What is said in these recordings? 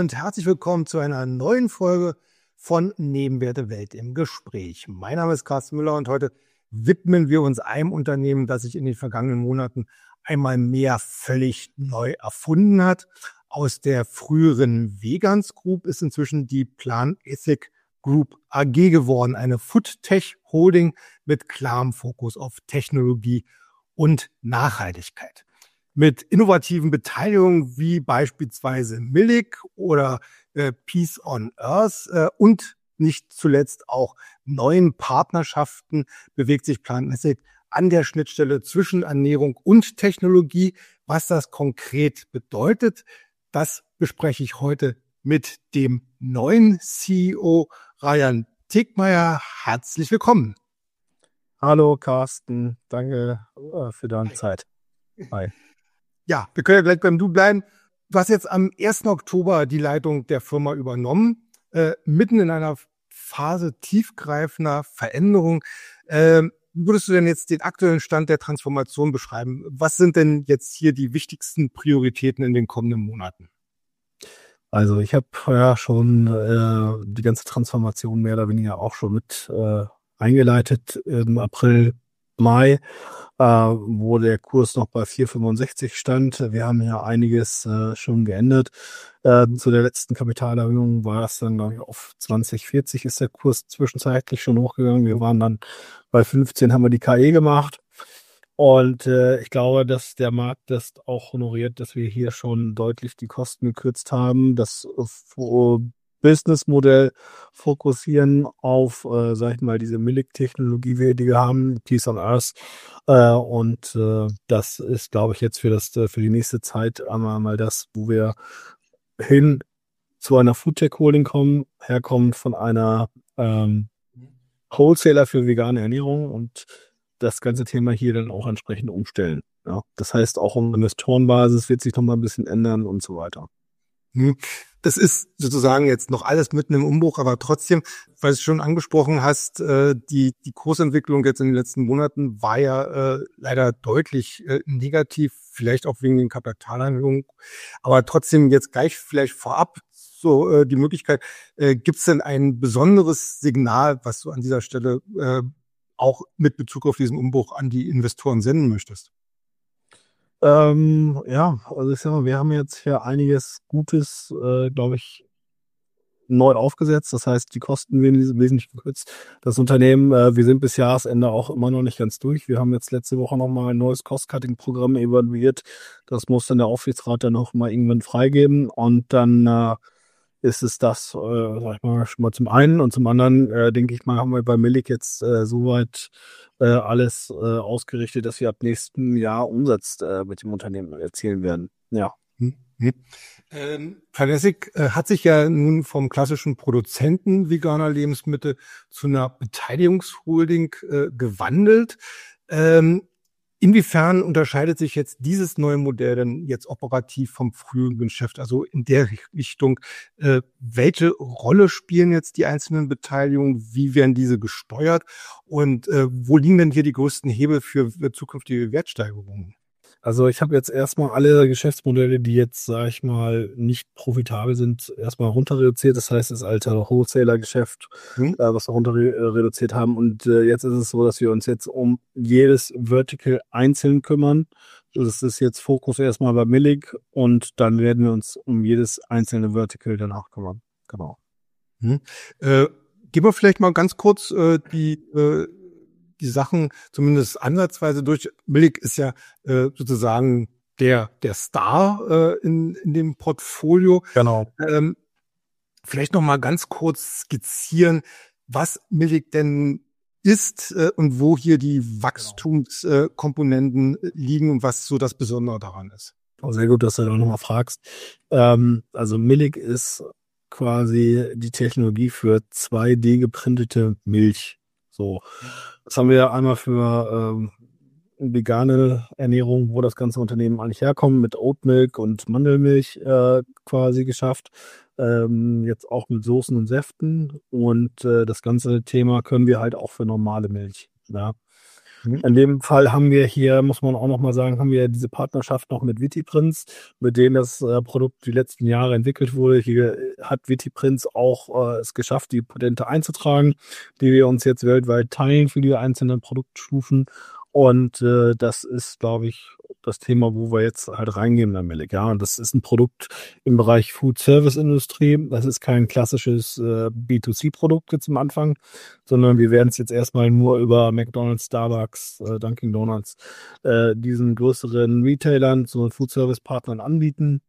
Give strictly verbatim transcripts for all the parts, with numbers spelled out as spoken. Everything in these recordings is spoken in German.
und herzlich willkommen zu einer neuen Folge von Nebenwerte Welt im Gespräch. Mein Name ist Carsten Müller und heute widmen wir uns einem Unternehmen, das sich in den vergangenen Monaten einmal mehr völlig neu erfunden hat. Aus der früheren Vegans Group ist inzwischen die Planethic Group A G geworden, eine Food-Tech-Holding mit klarem Fokus auf Technologie und Nachhaltigkeit. Mit innovativen Beteiligungen wie beispielsweise Millik oder äh, Peace on Earth äh, und nicht zuletzt auch neuen Partnerschaften bewegt sich Planethic an der Schnittstelle zwischen Ernährung und Technologie. Was das konkret bedeutet, das bespreche ich heute mit dem neuen C E O Ryan Tegmeier. Herzlich willkommen. Hallo Carsten, danke äh, für deine Zeit. Hi. Ja, wir können ja gleich beim Du bleiben. Du hast jetzt am ersten Oktober die Leitung der Firma übernommen, äh, mitten in einer Phase tiefgreifender Veränderung. Äh, wie würdest du denn jetzt den aktuellen Stand der Transformation beschreiben? Was sind denn jetzt hier die wichtigsten Prioritäten in den kommenden Monaten? Also ich habe ja schon äh, die ganze Transformation mehr oder weniger auch schon mit äh, eingeleitet im April, Mai, äh, wo der Kurs noch bei vier Komma fünfundsechzig stand. Wir haben ja einiges äh, schon geändert. Äh, zu der letzten Kapitalerhöhung war es dann, glaube ich, auf zwanzig vierzig ist der Kurs zwischenzeitlich schon hochgegangen. Wir waren dann bei fünfzehn, haben wir die K E gemacht. Und äh, ich glaube, dass der Markt das auch honoriert, dass wir hier schon deutlich die Kosten gekürzt haben, das äh, Businessmodell fokussieren auf, äh, sag ich mal, diese Millik-Technologie, die wir haben, Peace on Earth. Äh, und äh, das ist, glaube ich, jetzt für das für die nächste Zeit einmal mal das, wo wir hin zu einer Foodtech-Holding kommen, herkommen von einer ähm, Wholesaler für vegane Ernährung und das ganze Thema hier dann auch entsprechend umstellen. Ja, das heißt, auch um Investorenbasis wird sich noch mal ein bisschen ändern und so weiter. Das ist sozusagen jetzt noch alles mitten im Umbruch, aber trotzdem, weil du es schon angesprochen hast, die, die Kursentwicklung jetzt in den letzten Monaten war ja äh, leider deutlich äh, negativ, vielleicht auch wegen den Kapitalerhöhungen, aber trotzdem jetzt gleich vielleicht vorab so äh, die Möglichkeit, äh, gibt es denn ein besonderes Signal, was du an dieser Stelle äh, auch mit Bezug auf diesen Umbruch an die Investoren senden möchtest? Ähm, ja, also ich sag mal, wir haben jetzt hier einiges Gutes, äh, glaube ich, neu aufgesetzt. Das heißt, die Kosten werden wesentlich gekürzt. Das Unternehmen, äh, wir sind bis Jahresende auch immer noch nicht ganz durch. Wir haben jetzt letzte Woche nochmal ein neues Cost-Cutting-Programm evaluiert. Das muss dann der Aufsichtsrat dann noch mal irgendwann freigeben. Und dann äh, ist es das, äh, sag ich mal, schon mal zum einen. Und zum anderen, äh, denke ich mal, haben wir bei Millik jetzt äh, soweit äh, alles äh, ausgerichtet, dass wir ab nächsten Jahr Umsatz äh, mit dem Unternehmen erzielen werden. Ja. Hm, hm. Ähm, Planethic äh, hat sich ja nun vom klassischen Produzenten veganer Lebensmittel zu einer Beteiligungsholding äh, gewandelt. Ähm, Inwiefern unterscheidet sich jetzt dieses neue Modell denn jetzt operativ vom früheren Geschäft? Also in der Richtung, äh, welche Rolle spielen jetzt die einzelnen Beteiligungen? Wie werden diese gesteuert? Und äh, wo liegen denn hier die größten Hebel für, für zukünftige Wertsteigerungen? Also ich habe jetzt erstmal alle Geschäftsmodelle, die jetzt, sage ich mal, nicht profitabel sind, erstmal runter reduziert. Das heißt, das alte Wholesaler-Geschäft, Hm? äh, was wir runter re reduziert haben. Und äh, jetzt ist es so, dass wir uns jetzt um jedes Vertical einzeln kümmern. Das ist jetzt Fokus erstmal bei Millik und dann werden wir uns um jedes einzelne Vertical danach kümmern. Genau. Hm. Äh, gehen wir vielleicht mal ganz kurz äh, die äh, die Sachen zumindest ansatzweise durch. Millik ist ja äh, sozusagen der der Star äh, in in dem Portfolio. Genau. Ähm, vielleicht noch mal ganz kurz skizzieren, was Millik denn ist äh, und wo hier die Wachstumskomponenten äh, liegen und was so das Besondere daran ist. Oh, sehr gut, dass du da nochmal fragst. Ähm, also Millik ist quasi die Technologie für zwei D geprintete Milch. So, das haben wir einmal für ähm, vegane Ernährung, wo das ganze Unternehmen eigentlich herkommt, mit Oatmilk und Mandelmilch äh, quasi geschafft. Ähm, jetzt auch mit Soßen und Säften. Und äh, das ganze Thema können wir halt auch für normale Milch. Ja. Mhm. In dem Fall haben wir hier, muss man auch noch mal sagen, haben wir diese Partnerschaft noch mit Vitiprints, mit denen das äh, Produkt die letzten Jahre entwickelt wurde. Hier äh, hat Vitiprints auch äh, es geschafft, die Patente einzutragen, die wir uns jetzt weltweit teilen für die einzelnen Produktstufen. Und äh, das ist, glaube ich, das Thema, wo wir jetzt halt reingehen, Herr Melek. Ja, und das ist ein Produkt im Bereich Food-Service-Industrie. Das ist kein klassisches äh, B zwei C-Produkt jetzt am Anfang, sondern wir werden es jetzt erstmal nur über McDonald's, Starbucks, äh, Dunkin' Donuts, äh, diesen größeren Retailern, so Food-Service-Partnern anbieten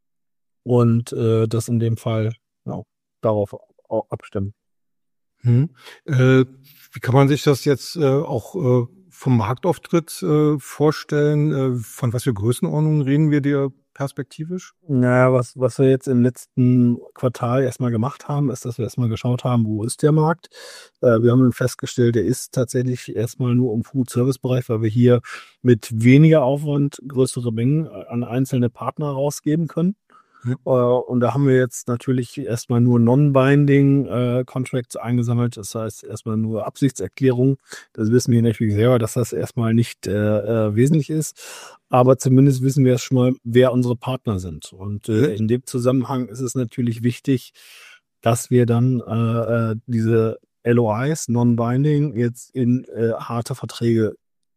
und äh, das in dem Fall ja, darauf auch abstimmen. Mhm. Äh, wie kann man sich das jetzt äh, auch äh, vom Marktauftritt äh, vorstellen? Äh, von was für Größenordnungen reden wir dir perspektivisch? Naja, was, was wir jetzt im letzten Quartal erstmal gemacht haben, ist, dass wir erstmal geschaut haben, wo ist der Markt. Äh, wir haben dann festgestellt, der ist tatsächlich erstmal nur im Food-Service-Bereich, weil wir hier mit weniger Aufwand größere Mengen an einzelne Partner rausgeben können. Mhm. Äh, und da haben wir jetzt natürlich erstmal nur Non-Binding äh, Contracts eingesammelt. Das heißt erstmal nur Absichtserklärungen. Das wissen wir natürlich selber, dass das erstmal nicht äh, äh, wesentlich ist. Aber zumindest wissen wir schon mal, wer unsere Partner sind. Und äh, in dem Zusammenhang ist es natürlich wichtig, dass wir dann äh, äh, diese L O Is, Non-Binding, jetzt in äh, harte Verträge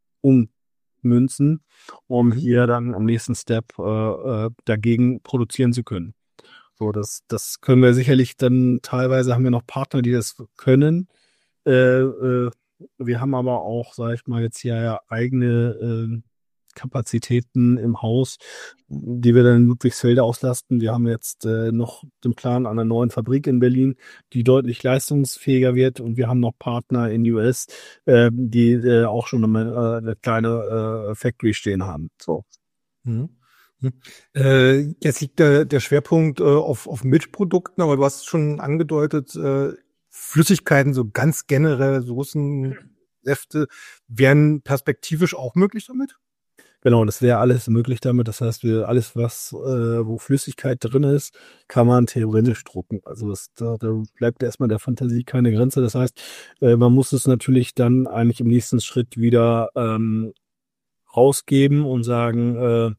ummünzen, um hier dann am nächsten Step äh, äh, dagegen produzieren zu können. So, das, das können wir sicherlich dann, teilweise haben wir noch Partner, die das können. Äh, äh, wir haben aber auch, sag ich mal, jetzt hier ja eigene äh, Kapazitäten im Haus, die wir dann in Ludwigsfelde auslasten. Wir haben jetzt äh, noch den Plan einer neuen Fabrik in Berlin, die deutlich leistungsfähiger wird. Und wir haben noch Partner in U S, äh, die äh, auch schon eine, äh, eine kleine äh, Factory stehen haben. So. Mhm. Mhm. Äh, jetzt liegt der, der Schwerpunkt äh, auf, auf Milchprodukten, aber du hast schon angedeutet, äh, Flüssigkeiten, so ganz generell Soßen, Säfte, wären perspektivisch auch möglich damit? Genau, das wäre alles möglich damit. Das heißt, wir alles, was, äh, wo Flüssigkeit drin ist, kann man theoretisch drucken. Also das, da, da bleibt erstmal der Fantasie keine Grenze. Das heißt, äh, man muss es natürlich dann eigentlich im nächsten Schritt wieder ähm, rausgeben und sagen,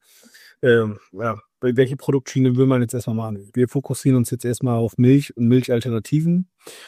äh, äh, ja, welche Produktschiene will man jetzt erstmal machen? Wir fokussieren uns jetzt erstmal auf Milch und Milchalternativen.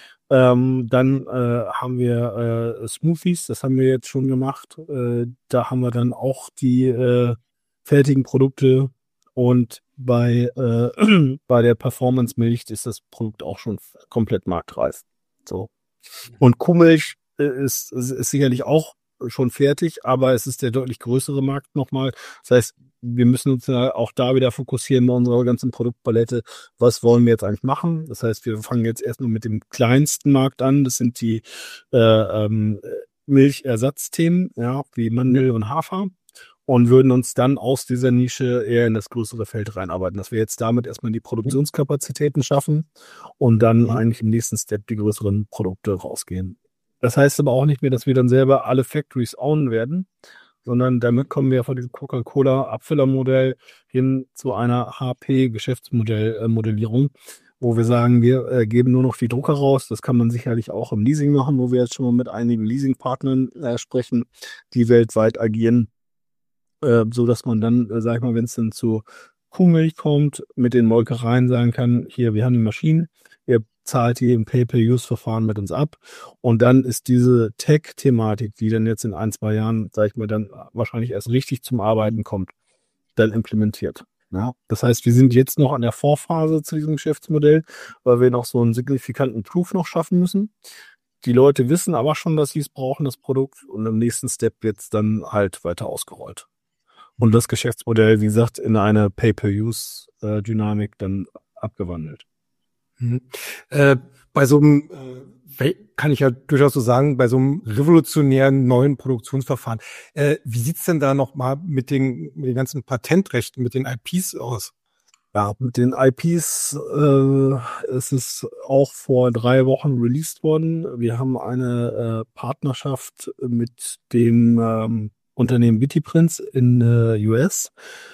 Ähm, dann äh, haben wir äh, Smoothies, das haben wir jetzt schon gemacht. Äh, da haben wir dann auch die äh, fertigen Produkte und bei, äh, bei der Performance-Milch ist das Produkt auch schon komplett marktreif. So. Und Kuhmilch äh, ist, ist, ist sicherlich auch schon fertig, aber es ist der deutlich größere Markt nochmal. Das heißt, wir müssen uns ja auch da wieder fokussieren bei unserer ganzen Produktpalette. Was wollen wir jetzt eigentlich machen? Das heißt, wir fangen jetzt erstmal mit dem kleinsten Markt an. Das sind die äh, ähm, Milchersatzthemen, ja, wie Mandel und Hafer. Und würden uns dann aus dieser Nische eher in das größere Feld reinarbeiten, dass wir jetzt damit erstmal die Produktionskapazitäten schaffen und dann Mhm. eigentlich im nächsten Step die größeren Produkte rausgehen. Das heißt aber auch nicht mehr, dass wir dann selber alle Factories ownen werden, sondern damit kommen wir von diesem Coca-Cola-Abfüllermodell hin zu einer H P-Geschäftsmodellierung, wo wir sagen, wir äh, geben nur noch die Drucker raus. Das kann man sicherlich auch im Leasing machen, wo wir jetzt schon mal mit einigen Leasingpartnern äh, sprechen, die weltweit agieren, äh, so dass man dann, äh, sag ich mal, wenn es dann zu Kuhmilch kommt, mit den Molkereien sagen kann, hier, wir haben die Maschinen, ihr zahlt die im Pay-per-Use-Verfahren mit uns ab. Und dann ist diese Tech-Thematik, die dann jetzt in ein, zwei Jahren, sag ich mal, dann wahrscheinlich erst richtig zum Arbeiten kommt, dann implementiert. Ja, das heißt, wir sind jetzt noch an der Vorphase zu diesem Geschäftsmodell, weil wir noch so einen signifikanten Proof noch schaffen müssen. Die Leute wissen aber schon, dass sie es brauchen, das Produkt. Und im nächsten Step wird es dann halt weiter ausgerollt. Und das Geschäftsmodell, wie gesagt, in eine Pay-per-Use-Dynamik dann abgewandelt. Mhm. Äh, bei so einem, äh, kann ich ja durchaus so sagen, bei so einem revolutionären neuen Produktionsverfahren, äh, wie sieht's denn da nochmal mit den, mit den ganzen Patentrechten, mit den I Ps aus? Ja, mit den I Ps äh, ist es auch vor drei Wochen released worden. Wir haben eine äh, Partnerschaft mit dem ähm, Unternehmen Vitiprints in äh, U S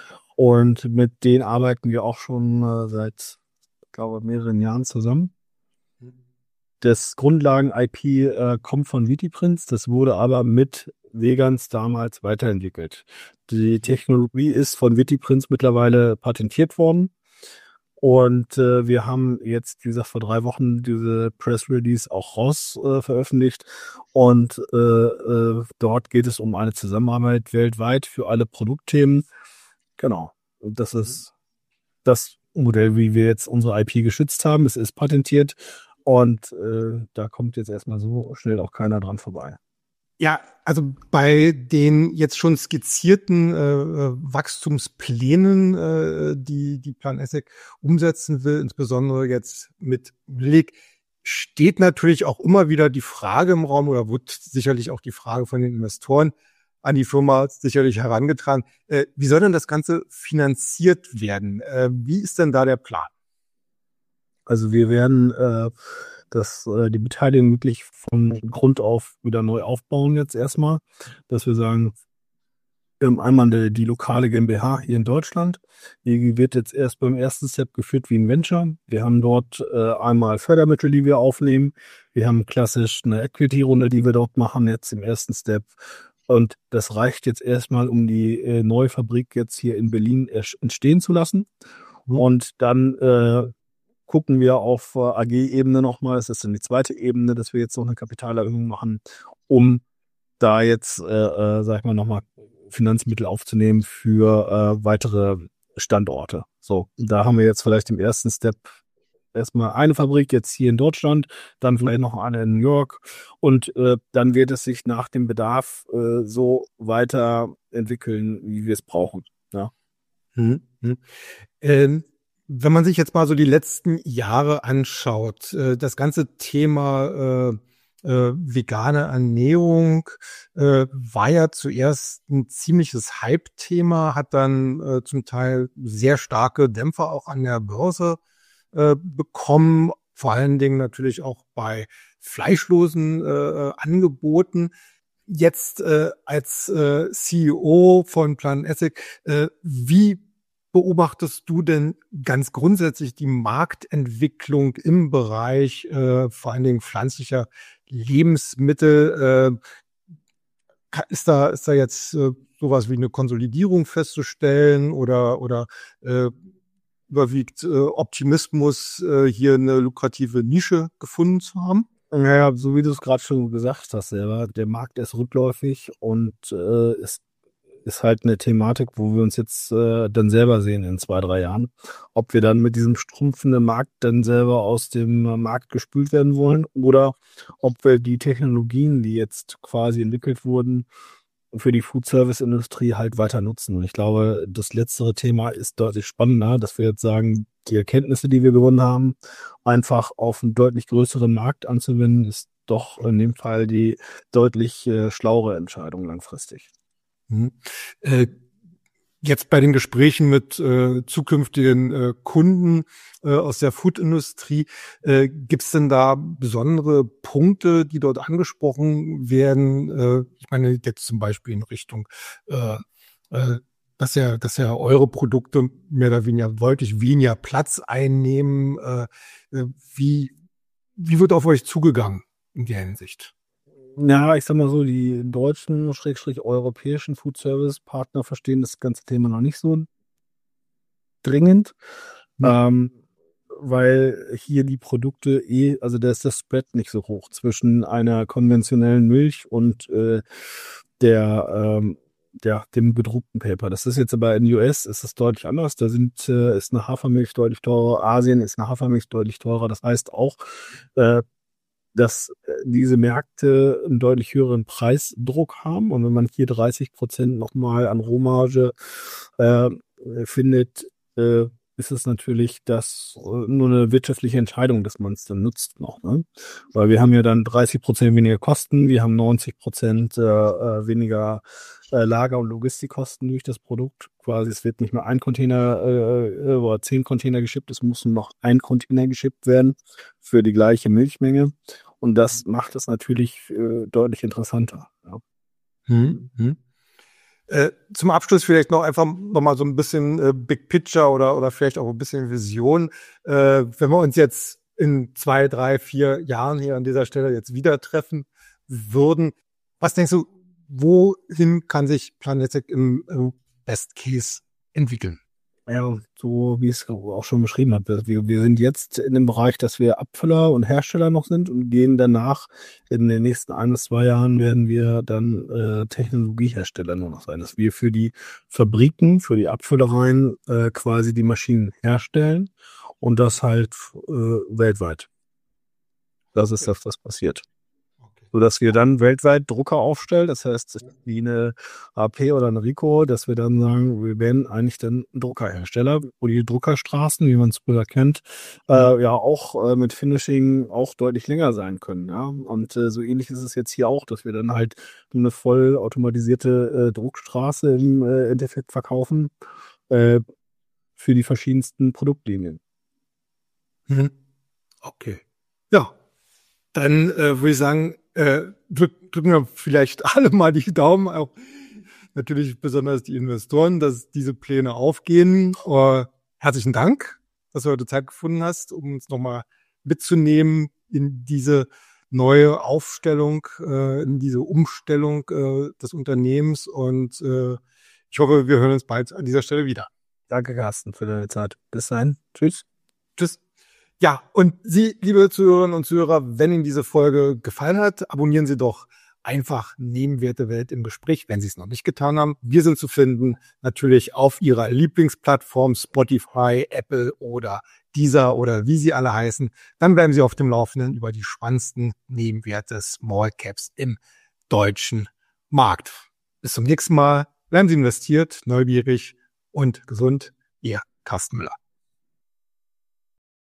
und mit denen arbeiten wir auch schon äh, seit, ich glaube, mehreren Jahren zusammen. Das Grundlagen-I P äh, kommt von Vitiprints, das wurde aber mit Vegans damals weiterentwickelt. Die Technologie ist von Vitiprints mittlerweile patentiert worden. Und äh, wir haben jetzt, wie gesagt, vor drei Wochen diese Press Release auch raus äh, veröffentlicht. Und äh, äh, dort geht es um eine Zusammenarbeit weltweit für alle Produktthemen. Genau. Und das ist das Modell, wie wir jetzt unsere I P geschützt haben. Es ist patentiert. Und äh, da kommt jetzt erstmal so schnell auch keiner dran vorbei. Ja, also bei den jetzt schon skizzierten äh, Wachstumsplänen, äh, die die PlanEssig umsetzen will, insbesondere jetzt mit Blick, steht natürlich auch immer wieder die Frage im Raum oder wird sicherlich auch die Frage von den Investoren an die Firma sicherlich herangetragen, äh, wie soll denn das Ganze finanziert werden? Äh, wie ist denn da der Plan? Also wir werden äh, das, äh, die Beteiligung wirklich von Grund auf wieder neu aufbauen jetzt erstmal, dass wir sagen, wir haben einmal die, die lokale GmbH hier in Deutschland, die wird jetzt erst beim ersten Step geführt wie ein Venture. Wir haben dort äh, einmal Fördermittel, die wir aufnehmen. Wir haben klassisch eine Equity-Runde, die wir dort machen jetzt im ersten Step. Und das reicht jetzt erstmal, um die äh, neue Fabrik jetzt hier in Berlin entstehen zu lassen. Mhm. Und dann äh, gucken wir auf äh, A G-Ebene nochmal, das ist dann die zweite Ebene, dass wir jetzt noch eine Kapitalerhöhung machen, um da jetzt, äh, äh, sag ich mal, nochmal Finanzmittel aufzunehmen für äh, weitere Standorte. So, da haben wir jetzt vielleicht im ersten Step erstmal eine Fabrik jetzt hier in Deutschland, dann vielleicht noch eine in New York und äh, dann wird es sich nach dem Bedarf äh, so weiterentwickeln, wie wir es brauchen. Ja. Hm, hm. Ähm, wenn man sich jetzt mal so die letzten Jahre anschaut, äh, das ganze Thema äh, äh, vegane Ernährung äh, war ja zuerst ein ziemliches Hype-Thema, hat dann äh, zum Teil sehr starke Dämpfer auch an der Börse äh, bekommen, vor allen Dingen natürlich auch bei fleischlosen äh, Angeboten. Jetzt äh, als äh, C E O von PlanEssig, äh, wie beobachtest du denn ganz grundsätzlich die Marktentwicklung im Bereich äh, vor allen Dingen pflanzlicher Lebensmittel? Äh, ist da ist da jetzt äh, sowas wie eine Konsolidierung festzustellen oder oder äh, überwiegt äh, Optimismus, äh, hier eine lukrative Nische gefunden zu haben? Naja, so wie du es gerade schon gesagt hast selber, der Markt ist rückläufig und äh, es ist halt eine Thematik, wo wir uns jetzt äh, dann selber sehen in zwei, drei Jahren. Ob wir dann mit diesem schrumpfenden Markt dann selber aus dem Markt gespült werden wollen oder ob wir die Technologien, die jetzt quasi entwickelt wurden, für die Food-Service-Industrie halt weiter nutzen. Und ich glaube, das letztere Thema ist deutlich spannender, dass wir jetzt sagen, die Erkenntnisse, die wir gewonnen haben, einfach auf einen deutlich größeren Markt anzuwenden, ist doch in dem Fall die deutlich äh, schlauere Entscheidung langfristig. Mhm. Äh, jetzt bei den Gesprächen mit äh, zukünftigen äh, Kunden äh, aus der Food-Industrie, äh, gibt es denn da besondere Punkte, die dort angesprochen werden? Äh, ich meine jetzt zum Beispiel in Richtung, äh, äh, dass ja, dass ja eure Produkte mehr oder weniger deutlich weniger Platz einnehmen. Äh, äh, wie, wie wird auf euch zugegangen in der Hinsicht? Ja, ich sag mal so, die deutschen, schrägstrich europäischen Food-Service-Partner verstehen das ganze Thema noch nicht so dringend, hm. ähm, weil hier die Produkte eh, also da ist das Spread nicht so hoch zwischen einer konventionellen Milch und äh, der, ähm, der dem gedruckten Paper. Das ist jetzt aber in U S ist es deutlich anders. Da sind äh, ist eine Hafermilch deutlich teurer, Asien ist eine Hafermilch deutlich teurer. Das heißt auch, äh, dass diese Märkte einen deutlich höheren Preisdruck haben. Und wenn man hier dreißig Prozent nochmal an Rohmarge äh, findet, äh, ist es natürlich das nur eine wirtschaftliche Entscheidung, dass man es dann nutzt noch. Ne? Weil wir haben ja dann dreißig Prozent weniger Kosten, wir haben neunzig Prozent äh, weniger äh, Lager- und Logistikkosten durch das Produkt. Quasi es wird nicht mehr ein Container äh, oder zehn Container geschippt, es muss nur noch ein Container geschippt werden für die gleiche Milchmenge. Und das macht es natürlich äh, deutlich interessanter. Ja. Hm, hm. Äh, zum Abschluss vielleicht noch einfach noch mal so ein bisschen äh, Big Picture oder oder vielleicht auch ein bisschen Vision. Äh, wenn wir uns jetzt in zwei, drei, vier Jahren hier an dieser Stelle jetzt wieder treffen würden, was denkst du, wohin kann sich Planetec im, im Best Case entwickeln? Ja, so wie ich es auch schon beschrieben habe. Wir, wir sind jetzt in dem Bereich, dass wir Abfüller und Hersteller noch sind und gehen danach in den nächsten ein bis zwei Jahren werden wir dann äh, Technologiehersteller nur noch sein. Dass wir für die Fabriken, für die Abfüllereien äh, quasi die Maschinen herstellen und das halt äh, weltweit. Das ist das, was passiert. Sodass wir dann weltweit Drucker aufstellen, das heißt wie eine A P oder eine Ricoh, dass wir dann sagen, wir werden eigentlich dann ein Druckerhersteller, wo die Druckerstraßen, wie man es früher kennt, äh, ja auch äh, mit Finishing auch deutlich länger sein können. Ja? Und äh, so ähnlich ist es jetzt hier auch, dass wir dann halt eine voll automatisierte äh, Druckstraße im äh, Endeffekt verkaufen äh, für die verschiedensten Produktlinien. Mhm. Okay. Ja, dann äh, würde ich sagen, Äh, drück, drücken wir vielleicht alle mal die Daumen, auch natürlich besonders die Investoren, dass diese Pläne aufgehen. Uh, herzlichen Dank, dass du heute Zeit gefunden hast, um uns nochmal mitzunehmen in diese neue Aufstellung, äh, in diese Umstellung äh, des Unternehmens. Und äh, ich hoffe, wir hören uns bald an dieser Stelle wieder. Danke, Carsten, für deine Zeit. Bis dahin. Tschüss. Tschüss. Ja, und Sie, liebe Zuhörerinnen und Zuhörer, wenn Ihnen diese Folge gefallen hat, abonnieren Sie doch einfach Nebenwerte Welt im Gespräch, wenn Sie es noch nicht getan haben. Wir sind zu finden natürlich auf Ihrer Lieblingsplattform, Spotify, Apple oder Deezer oder wie sie alle heißen. Dann bleiben Sie auf dem Laufenden über die spannendsten Nebenwerte Small Caps im deutschen Markt. Bis zum nächsten Mal. Bleiben Sie investiert, neugierig und gesund. Ihr Carsten Müller.